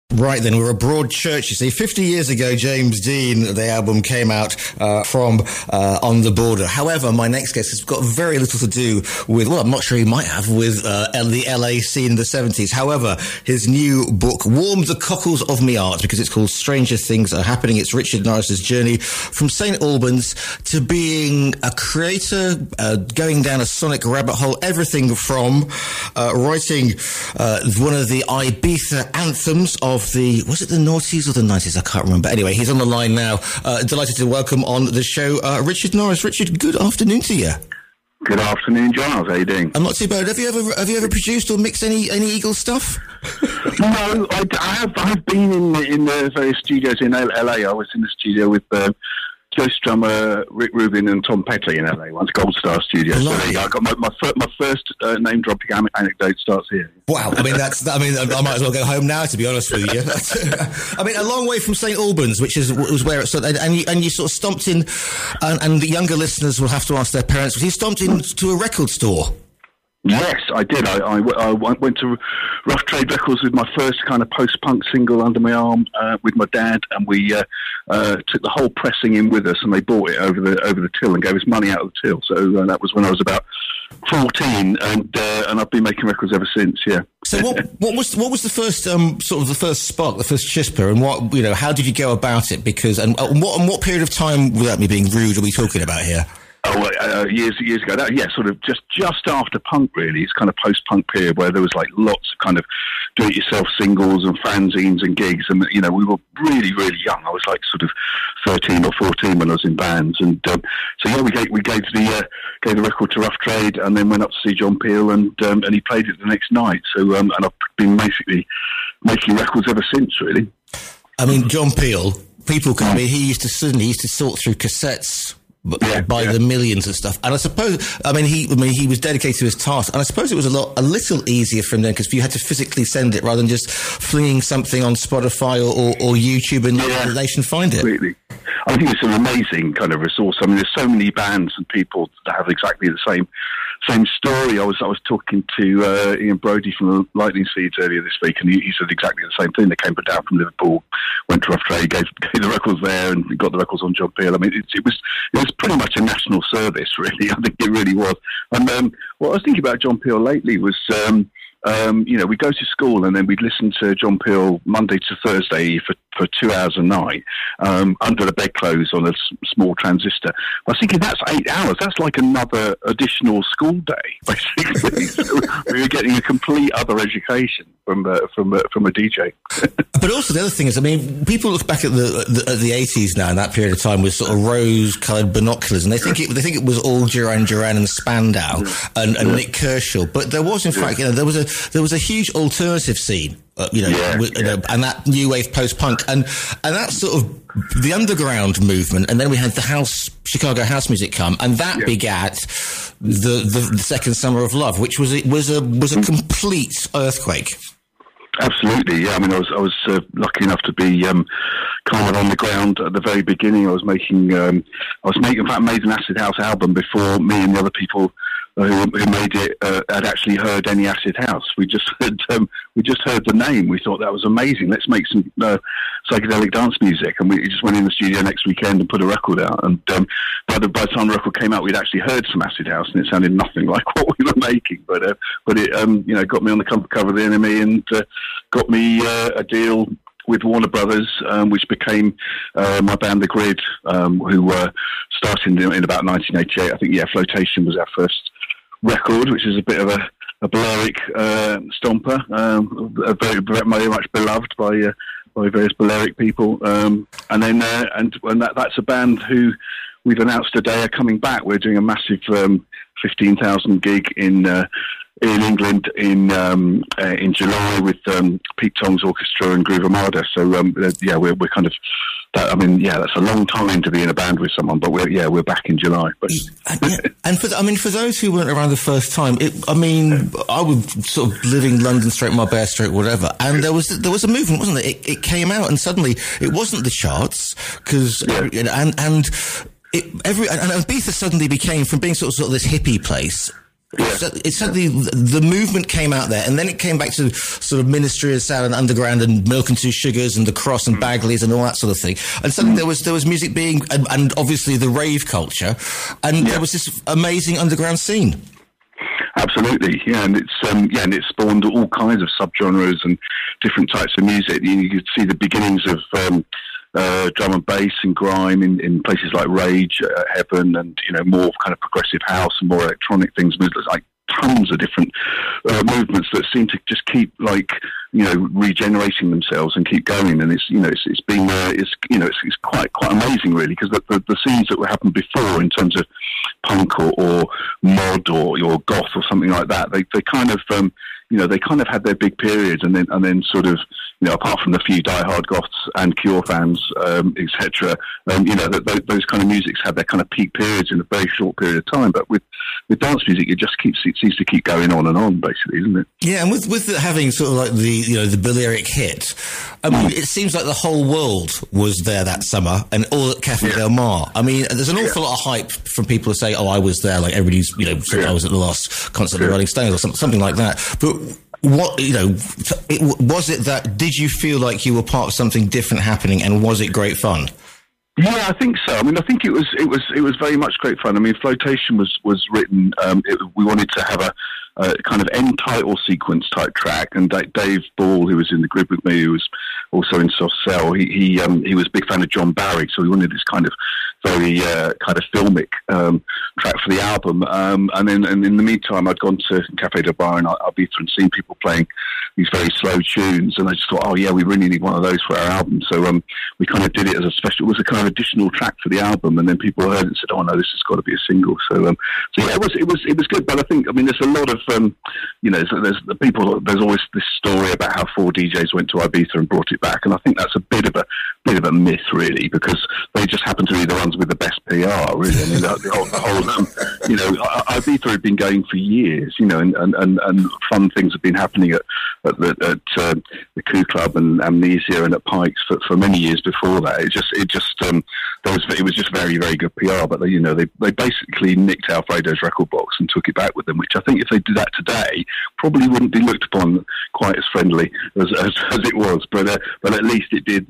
Right then, we're a broad church, you see. 50 years ago, James Dean, the album came out from On the Border. However, my next guest has got very little to do with, well, I'm not sure he might have, with the LA scene in the 70s. However, his new book warmed the cockles of me art because it's called Stranger Things Are Happening. It's Richard Norris's journey from St. Albans to being a creator, going down a sonic rabbit hole, everything from writing one of the Ibiza anthems of was it the noughties or the 90s? I can't remember. Anyway, he's on the line now. Delighted to welcome on the show Richard Norris. Richard, good afternoon to you. Good afternoon, Giles. How you doing? I'm not too bad. Have you ever produced or mixed any Eagles stuff? No, I've been in the various studios in LA. I was in the studio with Ghost drummer Rick Rubin and Tom Petty in LA once, Gold Star Studios. So I got my first name dropping anecdote starts here. Wow, I mean I might as well go home now, to be honest with you. I mean, a long way from St. Albans, which was where it started, and you sort of stomped in, and the younger listeners will have to ask their parents. But you stomped into a record store. Yes, I did. I went to Rough Trade Records with my first kind of post-punk single under my arm with my dad, and we took the whole pressing in with us, and they bought it over the till and gave us money out of the till. So that was when I was about 14, and I've been making records ever since. Yeah. So what was the first sort of the first spark, the first chisper, and how did you go about it? Because and what period of time, without me being rude, are we talking about here? Years ago. Sort of just after punk, really. It's kind of post-punk period where there was like lots of kind of do-it-yourself singles and fanzines and gigs, and we were really, really young. I was like sort of 13 or 14 when I was in bands, and we gave the record to Rough Trade, and then went up to see John Peel, and he played it the next night. So and I've been basically making records ever since, really. I mean, John Peel, he used to sort through cassettes. By the millions and stuff, and I suppose he was dedicated to his task, and I suppose it was a little easier for him then, because you had to physically send it rather than just flinging something on Spotify or YouTube and the nation find it. Completely. I think it's an amazing kind of resource. I mean, there's so many bands and people that have exactly the same story. I was talking to Ian Brody from the Lightning Seeds earlier this week, and he said exactly the same thing. They came down from Liverpool, went to Rough Trade, gave the records there, and got the records on John Peel. I mean, it was pretty much a national service, really. I think it really was. And what I was thinking about John Peel lately was, we'd go to school and then we'd listen to John Peel Monday to Thursday for 2 hours a night, under the bedclothes on a small transistor. I was thinking, that's 8 hours. That's like another additional school day, basically. So we were getting a complete other education from a DJ. But also the other thing is, I mean, people look back at the 80s now, in that period of time, with sort of rose-coloured binoculars, and they think it was all Duran Duran and Spandau and Nick Kershaw. But there was, in fact, there was a huge alternative scene. And that new wave post-punk, and that's sort of the underground movement, and then we had the Chicago house music come, and that begat the second Summer of Love, which was a complete earthquake. Absolutely, yeah. I mean, I was lucky enough to be kind of on the ground at the very beginning. I made an Acid House album before me and the other people who made it had actually heard any Acid House. We just heard the name. We thought that was amazing. Let's make some psychedelic dance music, and we just went in the studio next weekend and put a record out. And by the time the record came out, we'd actually heard some Acid House, and it sounded nothing like what we were making. But it got me on the cover of the NME, and got me a deal with Warner Brothers, which became my band, The Grid, who started in about 1988. I think, Flotation was our first record, which is a bit of a Balearic stomper, very much beloved by various Balearic people. And then that's a band who we've announced today are coming back. We're doing a massive 15,000 gig in England in July with Pete Tong's orchestra and Groove Armada. So we're kind of that. I mean, that's a long time to be in a band with someone, but we're back in July. But and for those who weren't around the first time, I was sort of living London straight Marbella straight whatever, and there was a movement, wasn't there? It came out, and suddenly it wasn't the charts because and Ibiza suddenly became, from being sort of this hippie place, It suddenly the movement came out there, and then it came back to sort of Ministry of Sound and Underground and Milk and Two Sugars and The Cross and Bagleys and all that sort of thing. And suddenly there was music being, and obviously the rave culture, and there was this amazing underground scene. Absolutely, yeah, and it spawned all kinds of subgenres and different types of music. You could see the beginnings of drum and bass and grime in places like Rage, Heaven, and more kind of progressive house and more electronic things. There's like tons of different movements that seem to just keep regenerating themselves and keep going. And it's been it's quite amazing really, because the scenes that were happened before in terms of punk or mod or goth or something like that, they kind of they kind of had their big periods, and then sort of, apart from the few diehard goths and Cure fans, etc., those kind of musics had their kind of peak periods in a very short period of time. But with dance music, it seems to keep going on and on, basically, isn't it? Yeah, and with it having sort of like the Balearic hit, I mean, it seems like the whole world was there that summer, and all at Cafe Del Mar. I mean, there's an awful lot of hype from people who say, "Oh, I was there," like everybody's, said I was at the last concert of Rolling Stones or something like that. But what was it that did you feel like you were part of something different happening, and was it great fun? Yeah, I think so. I mean, I think it was very much great fun. I mean, Flotation was written. We wanted to have a kind of end title sequence type track, and Dave Ball, who was in the group with me, who was also in Soft Cell, he was a big fan of John Barry, so we wanted this kind of very kind of filmic track for the album. And in the meantime, I'd gone to Cafe Del Bar in Ibiza and seen people playing these very slow tunes, and I just thought, oh yeah, we really need one of those for our album. So we kind of did it as a special. It was a kind of additional track for the album, and then people heard it and said, oh no, this has got to be a single. So yeah, it was good. But I think, I mean, there's a lot of there's always this story about how 4 DJs went to Ibiza and brought it back, and I think that's a bit of a myth, really, because they just happen to be the ones with the best PR, really. I mean, the whole Ibiza had been going for years, and fun things have been happening at the Coup Club and Amnesia and at Pikes for many years before that. It was just very, very good PR. But they basically nicked Alfredo's record box and took it back with them, which I think if they did that today, probably wouldn't be looked upon quite as friendly as it was. But at least it did,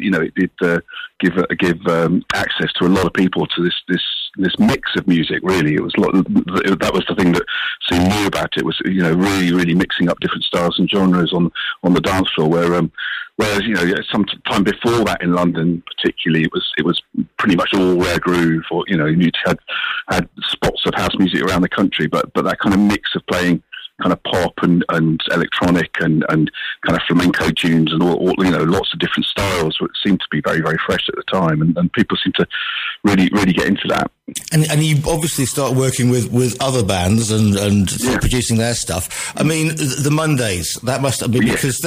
give access to a lot of people to this mix of music. Really, it was that was the thing that seemed new about it, was really, really mixing up different styles and genres on the dance floor. Whereas some time before that in London, particularly, it was pretty much all rare groove, or you had spots of house music around the country, but that kind of mix of playing kind of pop and electronic and kind of flamenco tunes and all lots of different styles, which seemed to be very, very fresh at the time, and people seem to really, really get into that. And you obviously start working with other bands and producing their stuff. I mean, the Mondays, that must have been because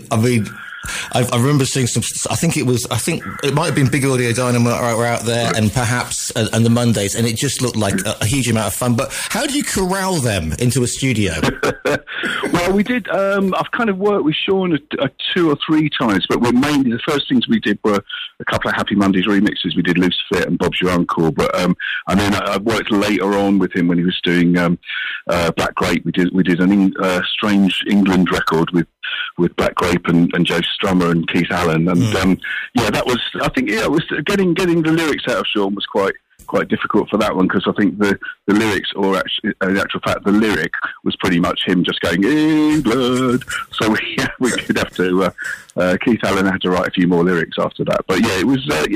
I remember seeing some. I think it might have been Big Audio Dynamite were out there, and perhaps and the Mondays, and it just looked like a huge amount of fun. But how do you corral them into a studio? Well, we did. I've kind of worked with Sean 2 or 3 times, but mainly the first things we did were a couple of Happy Mondays remixes. We did Loose Fit and Bob's Your Uncle, but and then I worked later on with him when he was doing Black Grape. We did a Strange England record with Black Grape and Joe Strummer and Keith Allen, and that was, I think, it was getting the lyrics out of Sean was quite difficult for that one, because I think the lyrics, or actually, in actual fact, the lyric was pretty much him just going England. So we did have to. Keith Allen had to write a few more lyrics after that, but yeah, it was but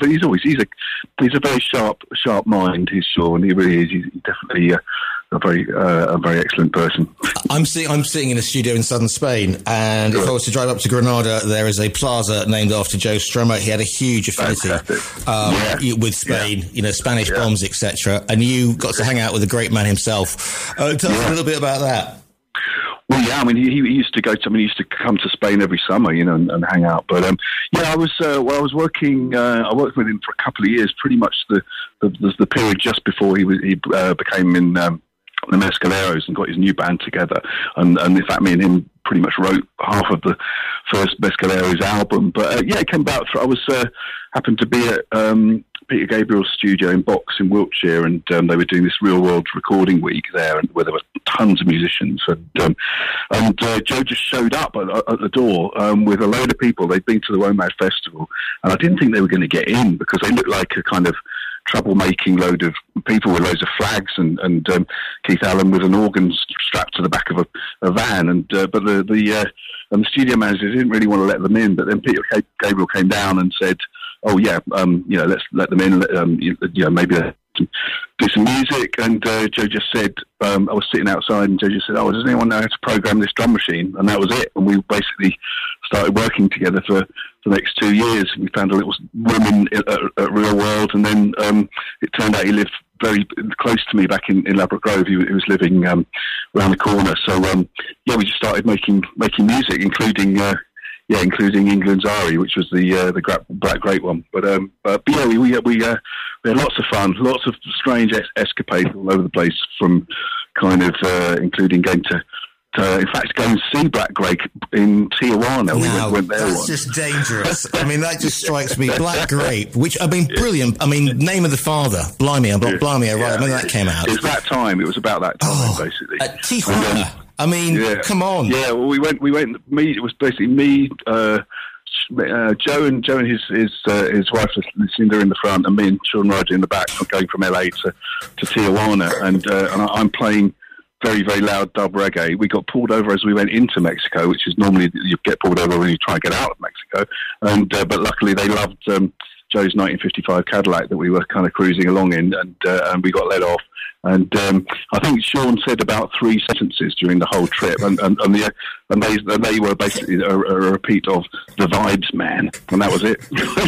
he's a very sharp mind. He's Sean. He really is. He's definitely a very excellent person. I'm sitting in a studio in southern Spain, and if I was to drive up to Granada, there is a plaza named after Joe Strummer. He had a huge affinity with Spain, Spanish bombs, etc. And you got to hang out with the great man himself. Tell us a little bit about that. Well, yeah, I mean, he used to he used to come to Spain every summer, and hang out. But I was working. I worked with him for a couple of years, pretty much the period just before he became in the Mescaleros and got his new band together. And in fact, me and him pretty much wrote half of the first Mescaleros album. But it came about. I was happened to be at Peter Gabriel's studio in Box in Wiltshire, and they were doing this real world recording week there, and where there were tons of musicians, and Joe just showed up at the door with a load of people. They'd been to the WOMAD festival, and I didn't think they were going to get in because they looked like a kind of troublemaking load of people with loads of flags, and Keith Allen with an organ strapped to the back of a van, and but the studio manager didn't really want to let them in. But then Peter Gabriel came down and said, "Oh yeah, let's let them in. Maybe do some music." And Joe just said, I was sitting outside, and Joe just said, "Oh, does anyone know how to program this drum machine?" And that was it. And we basically started working together for the next 2 years. We found a little room at Real World, and then it turned out he lived very close to me back in Ladbroke Grove. He was living around the corner. So we just started making music, including England's Ari, which was the Black Grape one. But yeah, we had lots of fun, lots of strange escapades all over the place, from kind of including going to and see Black Grape in Tijuana. We went there that's once. Just dangerous. I mean, that just strikes me. Black Grape, which, I mean, brilliant. I mean, Name of the Father, Blimey, Blimey, right? I mean, that came out. It was that time. It was about that time, basically. At Tijuana. I mean, come on. Yeah, well, we went. It was basically me, Joe and his wife Lucinda in the front, and me and Sean Roger in the back, going from LA to Tijuana, and I'm playing very, very loud dub reggae. We got pulled over as we went into Mexico, which is normally you get pulled over when you try and get out of Mexico, and but luckily they loved Joe's 1955 Cadillac that we were kind of cruising along in, and we got let off. And I think Sean said about 3 sentences during the whole trip, and they were basically a repeat of "The Vibes Man," and that was it.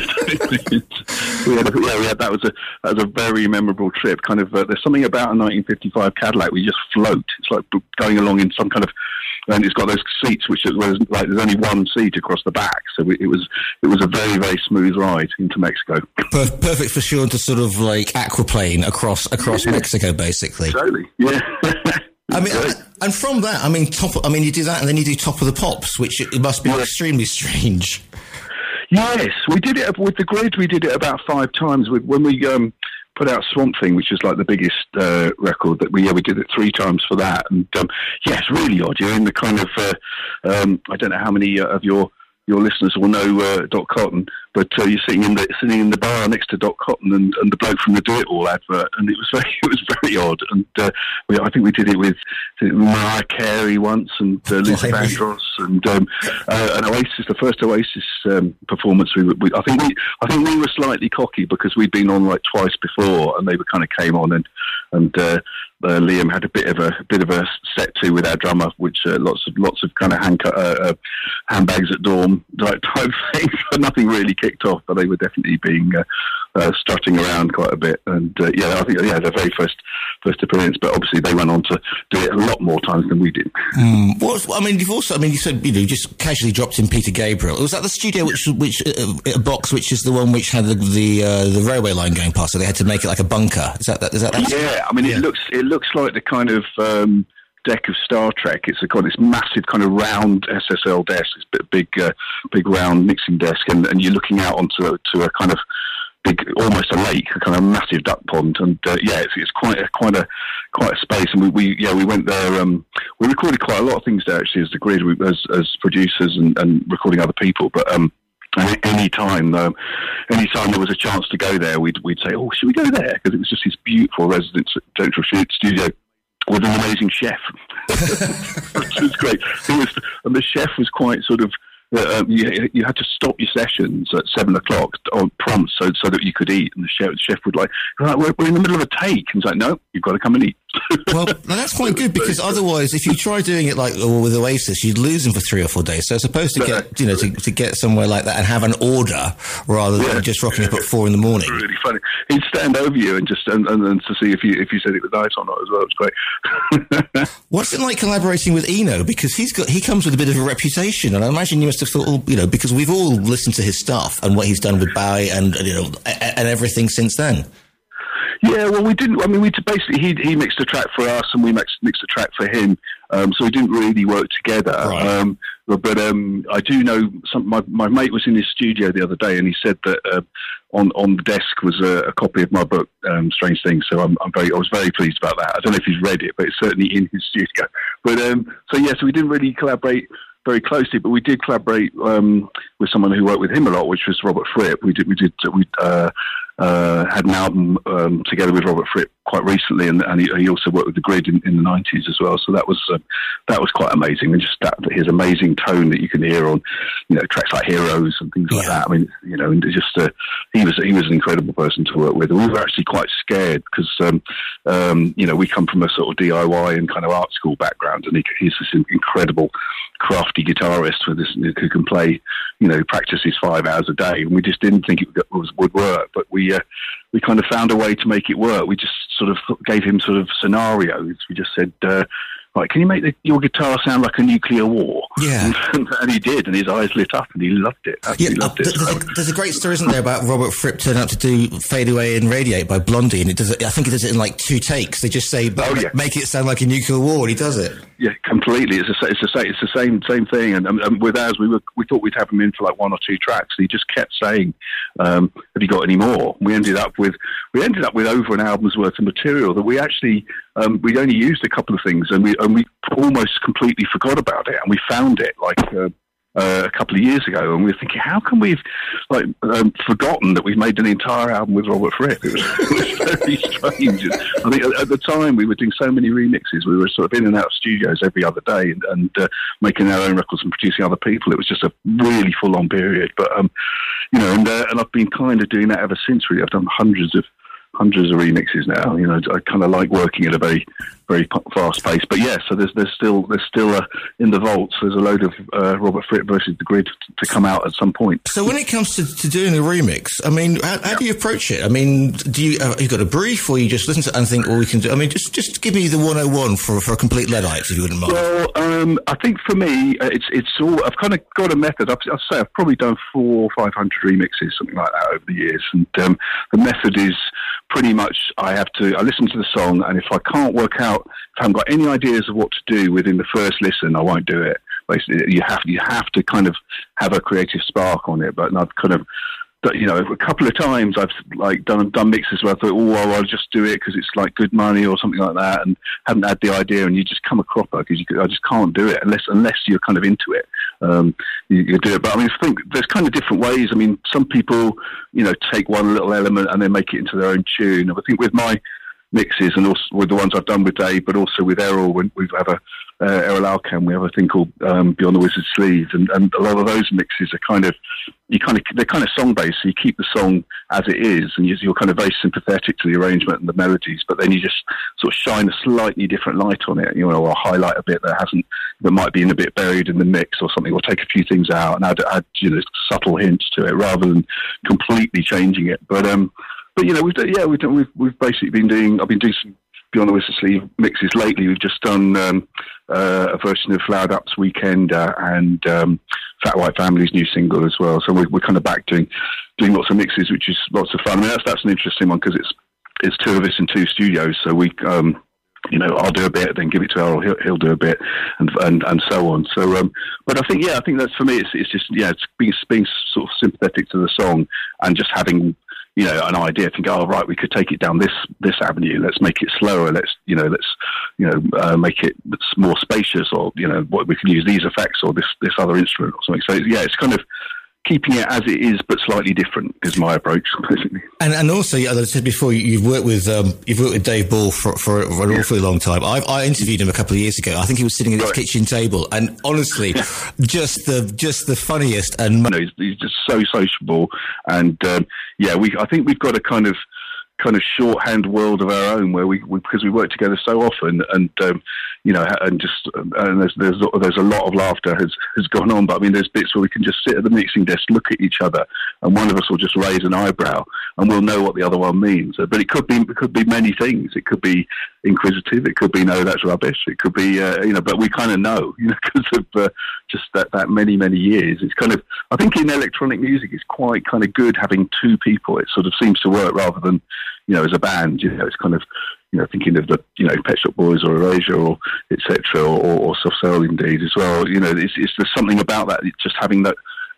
That was a very memorable trip. Kind of, there's something about a 1955 Cadillac. We just float. It's like going along in some kind of, and it's got those seats which is like there's only one seat across the back, so it was a very, very smooth ride into Mexico. Perfect for Sean to sort of like aquaplane across Mexico, basically. Totally, yeah. I mean, and from that, I mean, you do that, and then you do Top of the Pops, which it must be extremely strange. Yes, we did it with the Grid. We did it about 5 times. When we put out Swamp Thing, which is like the biggest record that we did it 3 times for that. And it's really odd. You're in the kind of I don't know how many of your listeners will know Doc Cotton, but you're sitting in the bar next to Doc Cotton and the bloke from the Do It All advert, and it was very odd. And I think we did it with Mariah Carey once, and Luther Vandross, and Oasis. The first Oasis performance, I think we were slightly cocky because we'd been on like twice before, and they kind of came on, and Liam had a bit of a set to with our drummer, which lots of kind of handbags at dawn type things. Nothing really kicked off, but they were definitely being strutting around quite a bit. And I think their very first appearance. But obviously they went on to do it a lot more times than we did. You said you just casually dropped in Peter Gabriel. Was that the studio which Box, which is the one which had the railway line going past, so they had to make it like a bunker? Is that? Yeah, I mean, it looks like the kind of deck of Star Trek. It's got this massive kind of round SSL desk, this big round mixing desk, and you're looking out onto a kind of big, almost a lake, a kind of massive duck pond, and it's quite a space. And we went there. We recorded quite a lot of things there actually as the Grid, as producers and recording other people, but. Any time there was a chance to go there, we'd say, "Oh, should we go there?" Because it was just this beautiful residential studio with an amazing chef, which was great. And the chef was quite sort of. You had to stop your sessions at 7:00 on prompt so that you could eat, and the chef would like, we're in the middle of a take, and he's like, no, you've got to come and eat. Well, that's quite good, because otherwise, if you try doing it like with Oasis, you'd lose them for 3 or 4 days. So it's supposed to get to get somewhere like that and have an order rather than just rocking up at 4 in the morning. Really funny. He'd stand over you and just and to see if you said it was nice or not as well. It was great. What's it like collaborating with Eno? Because he comes with a bit of a reputation, and I imagine you must have thought, because we've all listened to his stuff and what he's done with Bowie and everything since then. Yeah, well, we didn't. I mean, we basically he mixed a track for us, and we mixed a track for him. So we didn't really work together. Right. But I do know my mate was in his studio the other day, and he said that on the desk was a copy of my book, Strange Things. So I was very pleased about that. I don't know if he's read it, but it's certainly in his studio. But so we didn't really collaborate very closely, but we did collaborate with someone who worked with him a lot, which was Robert Fripp. We had an album together with Robert Fripp quite recently, and he also worked with the Grid in the 90s as well. So that was quite amazing, and just his amazing tone that you can hear on tracks like Heroes and things like that. I mean, and just he was an incredible person to work with. And we were actually quite scared because we come from a sort of DIY and kind of art school background, and he's this incredible crafty guitarist who can play, practices 5 hours a day, and we just didn't think it would work. But we kind of found a way to make it work. We just sort of gave him sort of scenarios. We just said, right, can you make your guitar sound like a nuclear war? Yeah. And he did, and his eyes lit up, and he loved it. Loved it. There's a great story, isn't there, about Robert Fripp turning up to do Fade Away and Radiate by Blondie, and I think he does it in like 2 takes. They just say, make it sound like a nuclear war, and he does it. Yeah, completely. It's the same thing. And with ours, we thought we'd have him in for like 1 or 2 tracks. And he just kept saying, "Have you got any more?" We ended up with over an album's worth of material that we actually we only used a couple of things, and we almost completely forgot about it. And we found it like a couple of years ago, and we were thinking, how can we've forgotten that we've made an entire album with Robert Fripp? It was very strange. I think at the time we were doing so many remixes, we were sort of in and out of studios every other day and making our own records and producing other people. It was just a really full-on period. But and I've been kind of doing that ever since. Really, I've done hundreds of remixes now. I kind of like working at a very, very fast pace. But yeah, so there's still in the vaults. There's a load of Robert Fripp versus the Grid to come out at some point. So when it comes to doing a remix, I mean, how do you approach it? I mean, do you got a brief, or you just listen to it and think, we can do? I mean, just give me the 101 for a complete Luddites, if you wouldn't mind. Well, I think for me, it's all. I've kind of got a method. I'd say I've probably done 400 or 500 remixes, something like that, over the years, and the method is pretty much I listen to the song, and if I can't work out, if I haven't got any ideas of what to do within the first listen, I won't do it. Basically, you have to kind of have a creative spark on it. But I've kind of, a couple of times I've like done mixes where I thought, I'll just do it because it's like good money or something like that, and hadn't had the idea, and you just come a cropper because I just can't do it unless you're kind of into it. You do it, but I mean, I think there's kind of different ways. I mean, some people, take one little element and then make it into their own tune. I think with my mixes, and also with the ones I've done with Dave, but also with Errol, when we have Errol Alkan, we have a thing called Beyond the Wizard's Sleeve, and a lot of those mixes are they're kind of song based, so you keep the song as it is, and you're kind of very sympathetic to the arrangement and the melodies, but then you just sort of shine a slightly different light on it, or highlight a bit that might be a bit buried in the mix or something, or take a few things out and add subtle hints to it rather than completely changing it. But we've basically been doing. I've been doing some Beyond the Wizard's Sleeve mixes lately. We've just done a version of Flowered Up's Weekend and Fat White Family's new single as well. So we're kind of back doing lots of mixes, which is lots of fun. I mean, that's an interesting one because it's 2 of us in 2 studios. So we, I'll do a bit, then give it to Errol. He'll do a bit, and so on. So, but I think that's for me. It's just it's being sort of sympathetic to the song and just having an idea. Think, right, we could take it down this avenue. Let's make it slower. Let's make it more spacious, or what we can use these effects or this other instrument or something. So it's kind of keeping it as it is, but slightly different is my approach, basically. And also, as I said before, you've worked with Dave Ball for an awfully long time. I interviewed him a couple of years ago. I think he was sitting at his kitchen table, and honestly, just the funniest. And he's just so sociable, and I think we've got a kind of shorthand world of our own where because we work together so often, and there's a lot of laughter has gone on, but I mean there's bits where we can just sit at the mixing desk, look at each other, and one of us will just raise an eyebrow and we'll know what the other one means. But it could be many things. It could be inquisitive, it could be no, that's rubbish, it could be but we kind of know, because of just that many years. It's kind of, I think in electronic music it's quite kind of good having 2 people. It sort of seems to work rather than as a band. It's kind of thinking of the Pet Shop Boys or Erasure or etc. or Soft Cell indeed as well. There's something about that. It's just having that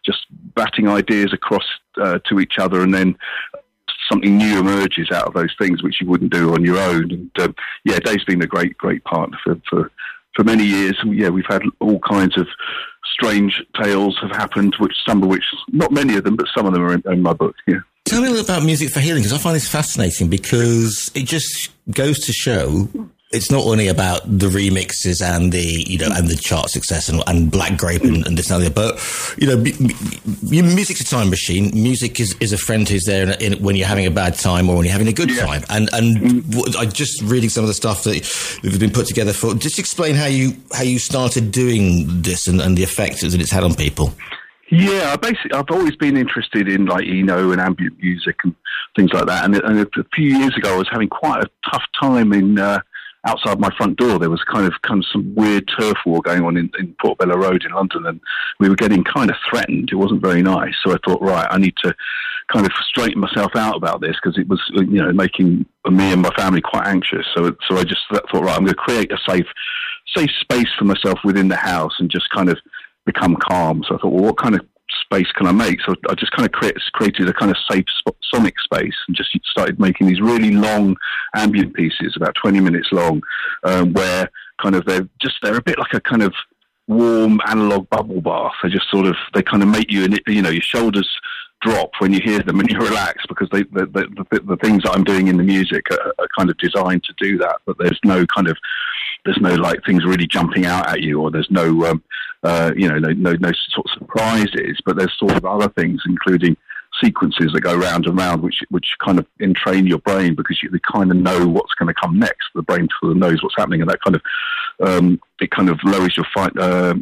just batting ideas across to each other, and then something new emerges out of those things which you wouldn't do on your own. And Dave's been a great partner for many years. We've had all kinds of strange tales have happened, some of which, not many of them, but some of them are in my book. Yeah. Tell me a little about Music for Healing, because I find this fascinating, because it just goes to show it's not only about the remixes and the chart success and Black Grape and this and that, but music's a time machine. Music is a friend who's there when you're having a bad time or when you're having a good time. And I just reading some of the stuff that has been put together for. Just explain how you started doing this and the effect that it's had on people. Yeah, I've always been interested in like Eno and ambient music and things like that. And a few years ago, I was having quite a tough time in outside my front door. There was kind of some weird turf war going on in Portobello Road in London, and we were getting kind of threatened. It wasn't very nice. So I thought, right, I need to kind of straighten myself out about this, because it was making me and my family quite anxious. So I just thought, right, I'm going to create a safe space for myself within the house and just kind of become calm. So I thought, well, what kind of space can I make? So I just kind of created a kind of safe sonic space and just started making these really long ambient pieces, about 20 minutes long, where kind of they're a bit like a kind of warm analog bubble bath. They kind of make you, your shoulders drop when you hear them and you relax, because the things that I'm doing in the music are kind of designed to do that. But there's no like things really jumping out at you, or there's no no sort of surprises, but there's sort of other things, including sequences that go round and round, which kind of entrain your brain, because you kind of know what's going to come next. The brain sort of knows what's happening, and that kind of it kind of lowers your fight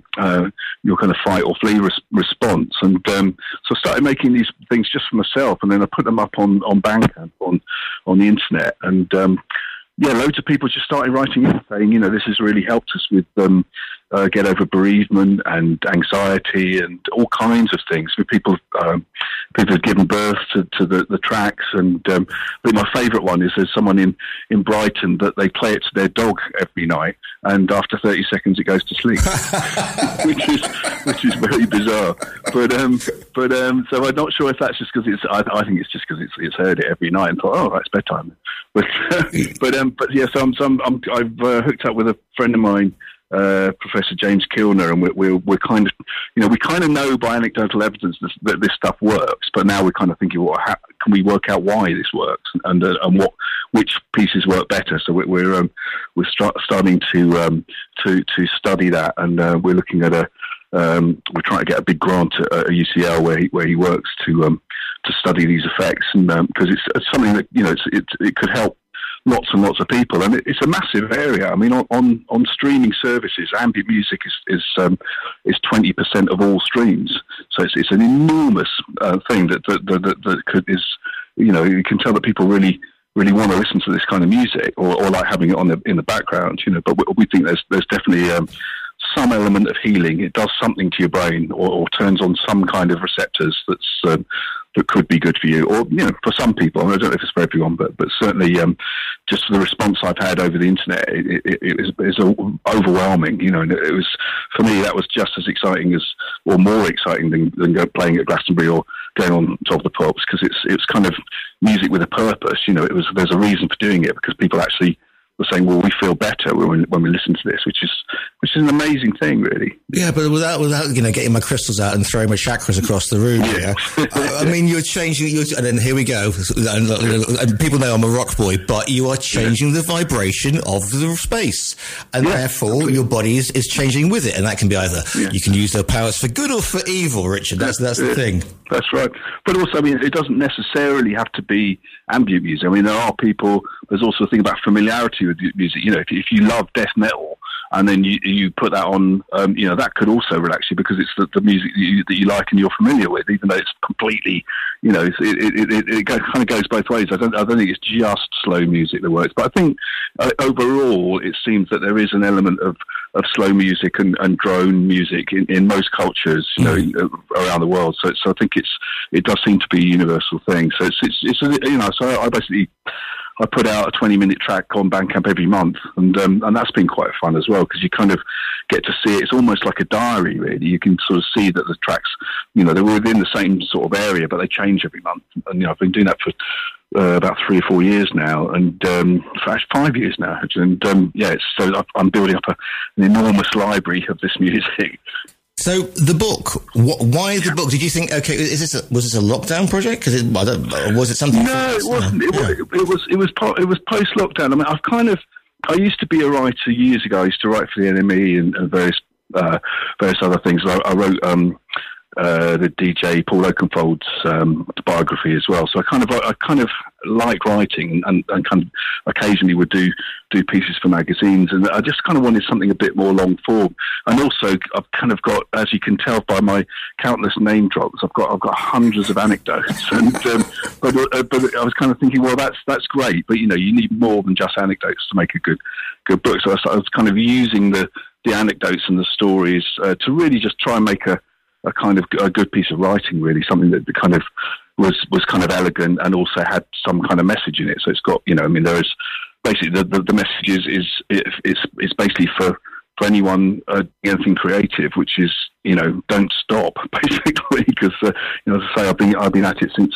or flee response. And so I started making these things just for myself, and then I put them up on Bandcamp on the internet, and loads of people just started writing in saying, this has really helped us with get over bereavement and anxiety and all kinds of things. People have given birth to the tracks, and but my favourite one is there's someone in Brighton that they play it to their dog every night, and after 30 seconds it goes to sleep, which is very bizarre. But so I'm not sure if that's just because I think it's just because it's heard it every night and thought, oh, right, it's bedtime. But so I've hooked up with a friend of mine, Professor James Kilner, and we're kind of, we kind of know by anecdotal evidence that this stuff works, but now we're kind of thinking, how can we work out why this works and which pieces work better? So we're starting to study that, and we're looking at we're trying to get a big grant at UCL where he works to study these effects, and because it's something that it could help lots and lots of people, and it's a massive area. I mean, on streaming services, ambient music is 20% of all streams, so it's an enormous thing that you can tell that people really want to listen to this kind of music, or like having it in the background, But we think there's definitely some element of healing. It does something to your brain, or turns on some kind of receptors that could be good for you, or for some people. I don't know if it's for everyone, but certainly just the response I've had over the internet, it is overwhelming. And it was, for me, that was just as exciting or more exciting than playing at Glastonbury or going on Top of the Pops, because it's kind of music with a purpose. There's a reason for doing it, because people actually were saying, well, we feel better when we listen to this, which is an amazing thing, really. Yeah, but without getting my crystals out and throwing my chakras across the room. Yeah. I mean, you're changing. And then here we go. And people know I'm a rock boy, but you are changing the vibration of the space, and therefore your body is changing with it. And that can be either you can use their powers for good or for evil, Richard. That's the thing. That's right. But also, I mean, it doesn't necessarily have to be ambient music. I mean, there are people. There's also a thing about familiarity with music. If you love death metal, and then you put that on, that could also relax you, because it's the music that you like and you're familiar with, even though it's completely, it kind of goes both ways. I don't think it's just slow music that works, but I think overall it seems that there is an element of slow music and drone music in most cultures, around the world. So I think it does seem to be a universal thing. So so I basically I put out a 20-minute track on Bandcamp every month, and that's been quite fun as well, because you kind of get to see it. It's almost like a diary, really. You can sort of see that the tracks, they're within the same sort of area, but they change every month. And I've been doing that for about 3 or 4 years now, and for actually 5 years now. And I'm building up an enormous library of this music. So the book, why the book? Did you think, okay, was this a lockdown project? Because was it something? No, it wasn't. It was post lockdown. I mean, I used to be a writer years ago. I used to write for the NME and various other things. I wrote the DJ Paul Oakenfold's biography as well. So I kind of like writing and kind of occasionally would do pieces for magazines, and I just kind of wanted something a bit more long form. And also I've kind of got, as you can tell by my countless name drops, I've got hundreds of anecdotes, and but I was kind of thinking, well, that's great, but you need more than just anecdotes to make a good book. So I was kind of using the anecdotes and the stories to really just try and make a kind of a good piece of writing, really, something that kind of was kind of elegant and also had some kind of message in it. So it's got, there is basically the message is basically for anyone anything creative, which is don't stop, basically, because as I say, I've been at it since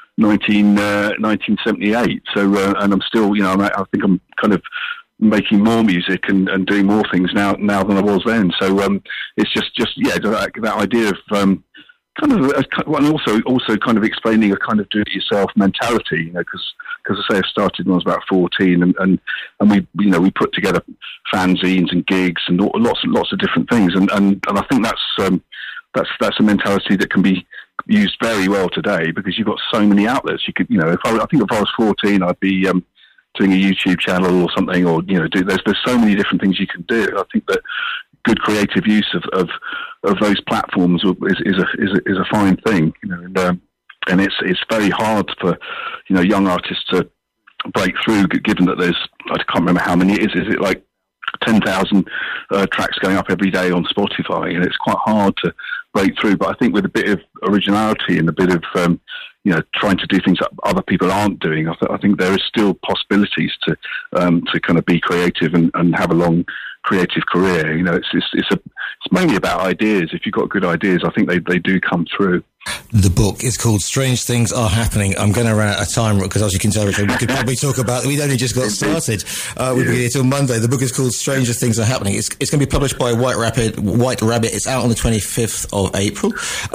1978. So and I'm still, I think I'm kind of making more music and doing more things now than I was then. So it's just that idea of kind of, and also kind of explaining a kind of do-it-yourself mentality. Because I say I started when I was about 14, and we put together fanzines and gigs and lots of different things, and I think that's a mentality that can be used very well today, because you've got so many outlets. You could, I think if I was 14, I'd be doing a YouTube channel or something, or there's so many different things you can do. I think that good creative use of those platforms is a fine thing, and it's very hard for young artists to break through, given that I can't remember how many it is. Is it like 10,000 tracks going up every day on Spotify, and it's quite hard to break through. But I think with a bit of originality and a bit of trying to do things that other people aren't doing, I think there is still possibilities to kind of be creative and have a long creative career. It's mainly about ideas. If you've got good ideas, I think they do come through. The book is called Strange Things Are Happening. I'm going to run out of time, because as you can tell, Richard, we could probably talk about, we'd only just got started. We'll be here till Monday. The book is called Stranger Things Are Happening. It's going to be published by White Rabbit. It's out on the 25th of April.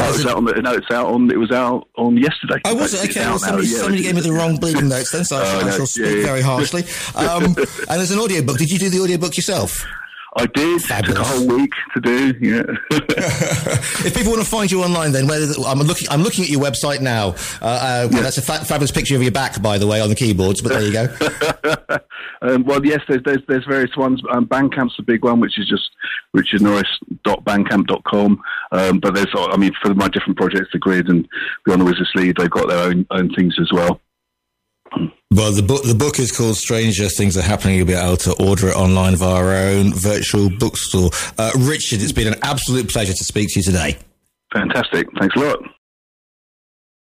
It was out on yesterday. Oh, was it? Okay. Well, somebody gave me the wrong bleeding notes then, so I shall speak very harshly. And there's an audiobook. Did you do the audiobook yourself? I did. Fabulous. Took a whole week to do. Yeah. If people want to find you online, then I'm looking at your website now. That's a fabulous picture of your back, by the way, on the keyboards. But there you go. Well, yes, there's various ones. Bandcamp's the big one, which is just richardnorris.bandcamp.com. But there's, for my different projects, The Grid and Beyond the Wizard's League, they've got their own things as well. Well, the book is called Stranger Things Are Happening. You'll be able to order it online via our own virtual bookstore. Richard, it's been an absolute pleasure to speak to you today. Fantastic. Thanks a lot.